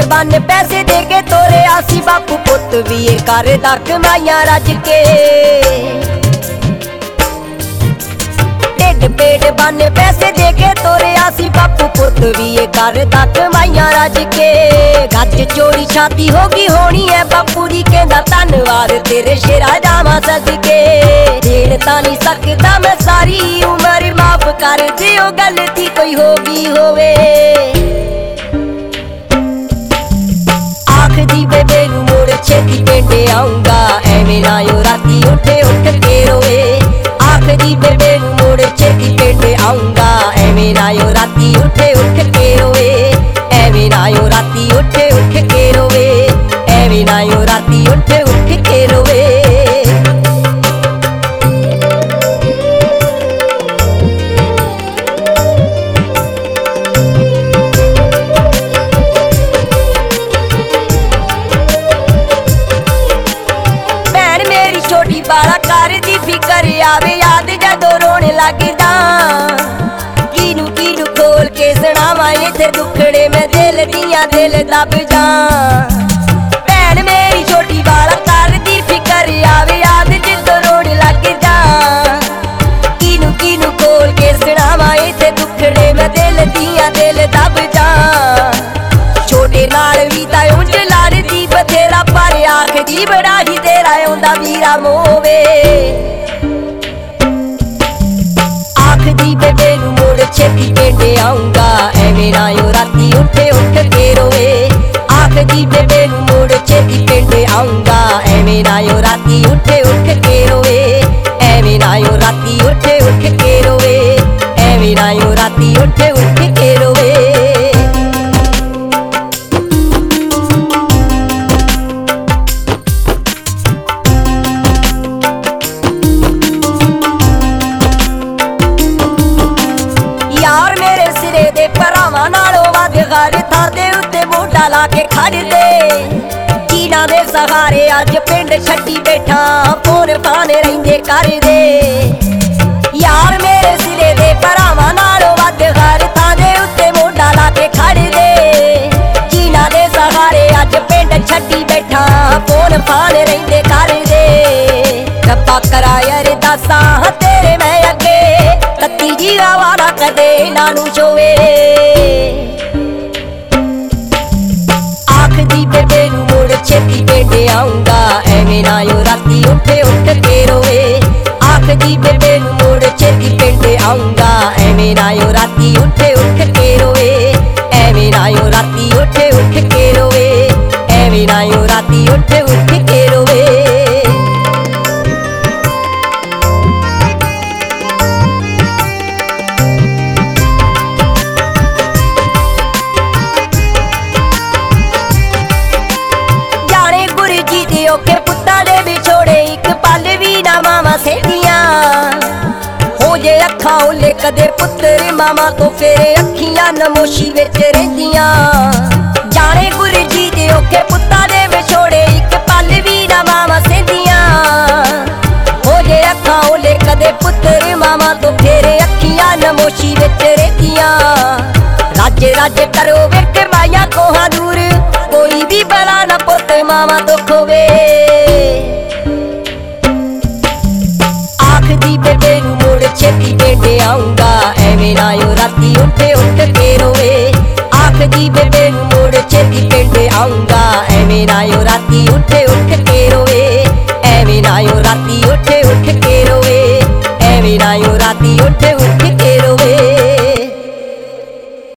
बन पैसे दे के तोरे आसी बापू पुत भी ये करदा कमाइयां रज के पेट बन पैसे दे के तोरे आसी बापू पुत भी ये करदा कमाइयां रज के गज चोरी छाती होगी होनी है बापू जी कहंदा धन्नवाद तेरे शेरा जावां सदके देन तां नहीं सकदा मैं सारी उम्र माफ कर दियो गलती कोई होगी होवे आखदी बेबे नूं मुड़ छेती पिंड आऊंगा एवें ना ओ राती उठ के रोए आखदी बेबे नूं मुड़ छेती पिंड आऊंगा एवें ना ओ राती उठ के रोए एवें ना ओ राती उठ के रोए एवें ना ओ राती उठ के रोए छोटी बाला कर दी फिकर आवे याद जदों रोण लगदा कीनू कीनू खोल के सुनावां इत्थे दुखड़े मैं दिल दियां दिल दब जा भैन मेरी छोटी बाला कर दी फिकर आवे याद जदों रोण लगदा कीनू कीनू खोल के सुनावां इत्थे दुखड़े मैं दिल दियां दिल दब जा छोटे नाल भी तां उंज लड़दी बथेरा पर आखदी बड़ा ही तेरा आउंदा वीरा मोवे आखदी बेबे नूं मुड़ छेती पिंड आऊंगा एवें ना ओ राती उठ के रोए आखदी बेबे नूं मुड़ छेती पिंड आऊंगा एवें ना ओ राती उठ के रोए एवें ना ओ राती उठ के रोए एवें ना ओ राती उठ के रोए भरावां नालों वध हर थां दे उत्ते मोढा ला के खड़दे कीना दे सहारे अज पिंड छड्डी बैठा फोन फान रहिंदे करदे यार मेरे सिरे दे भरावां नालों वध हर थां दे उत्ते मोढा ला के खड़दे कीना दे सहारे अज पिंड छड्डी बैठा फोन फान रहिंदे करदे रब्बा कराए अरदासां तेरे मैं अगे कत्ती जी आवारा कदे ना नूं छोवे आखदी बेबे नूं मुड़ छेती पिंड आऊंगा एवें ना ओ राती उठ के रोए आखदी बेबे नूं मुड़ छेती पिंड आऊंगा एवें ना ओ राती उठ के रोए एवें ना ओ राती उठ के रोए एवें ना ओ राती उठ के रोए औखे पुत्तां दे विछोड़े एक पल भी ना मावां सेंदियां हो जे अखां ओले कदे पुत्तर मावां तो फेरे अखियां नमोशी विच रहिंदियां जाने गुरु जी दे औखे पुत्तां दे विछोड़े एक पल भी ना मावां सेंदियां हो जे अखां ओले कदे पुत्तर मावां तो फेरे अखियां नमोशी विच रहिंदियां रज रज करो विच माया कोहां दूर कोई भी बला ना पुत मावां तो खोवे आखदी बेबे नूं मुड़ छेती पिंड आऊंगा एवें ना ओ राती उठ के रोए आखदी बेबे नूं मुड़ छेती पिंड आऊंगा एवें ना ओ राती उठ के रोए एवें ना ओ राती उठ के रोए एवें ना ओ राती उठ